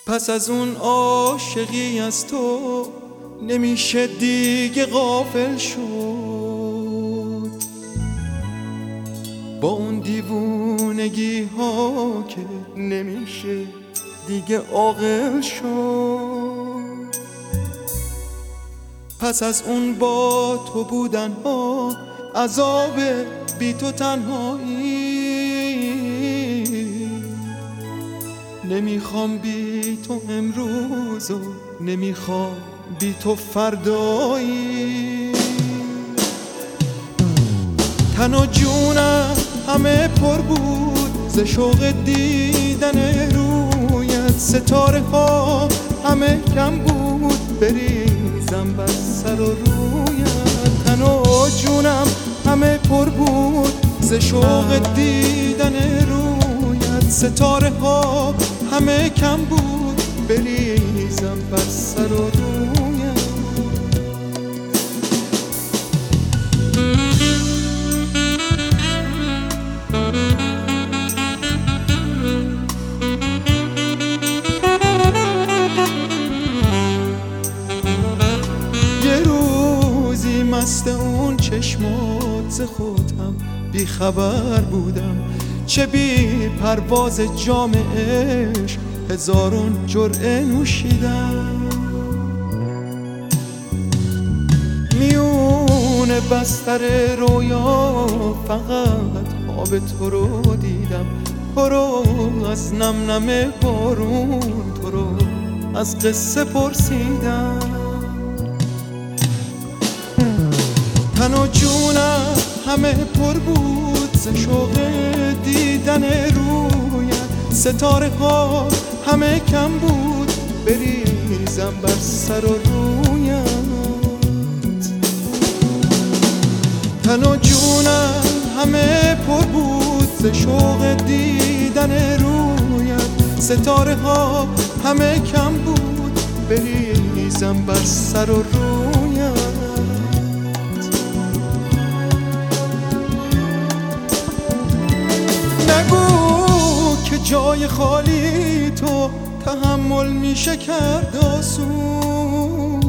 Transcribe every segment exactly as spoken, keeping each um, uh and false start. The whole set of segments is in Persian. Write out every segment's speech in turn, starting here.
پس از اون عاشقی از تو نمیشه دیگه غافل شد، با اون دیوونگی ها که نمیشه دیگه عاقل شد. پس از اون با تو بودن ها عذاب بی تو تنهایی، نمیخوام بی تو امروز و نمیخوام بی تو فردایی. تن و جونم همه پر بود ز شوق دیدن رویت، ستاره ها همه کم بود بریزم بر سر و رویت. تن و جونم همه پر بود ز شوق دیدن رویت، ستاره ها همه کم بود بریزم بر سر و رویت. یه روزی مست اون چشمات ز خودم بی خبر بودم، چه بی پرواز جام عشق هزارون جرعه نوشیدم. میون بستر رویا فقط خواب تو رو دیدم، تو رو از نم نم بارون، تو رو از قصه پرسیدم. تن و جونم همه پر بود ز شوق دیدن رویت، ستاره ها همه کم بود بریزم بر سر و رویت. تن و جونم همه پر بود ز شوق دیدن رویت، ستاره ها همه کم بود بریزم بر سر و رویت. نگو که جای خالی تو تحمل میشه کرد آسون،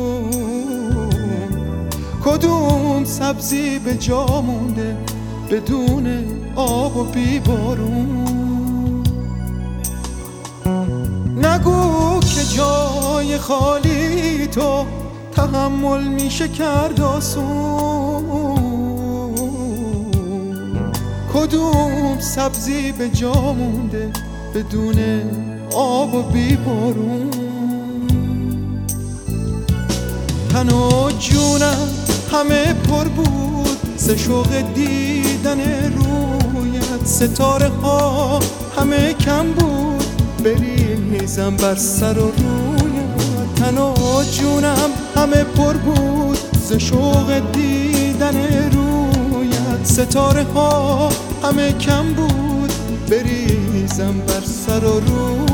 کدوم سبزی به جا مونده بدون آب و بی بارون. نگو که جای خالی تو تحمل میشه کرد آسون، کدوم سبزی به جا مونده بدون آب و بی بارون. تن و جونم همه پر بود ز شوق دیدن رویت، ستاره ها همه کم بود بریزم بر سر و رویت. تن و جونم همه پر بود ز شوق دیدن رویت، ستاره ها همه کم بود بریزم بر سر و رویت.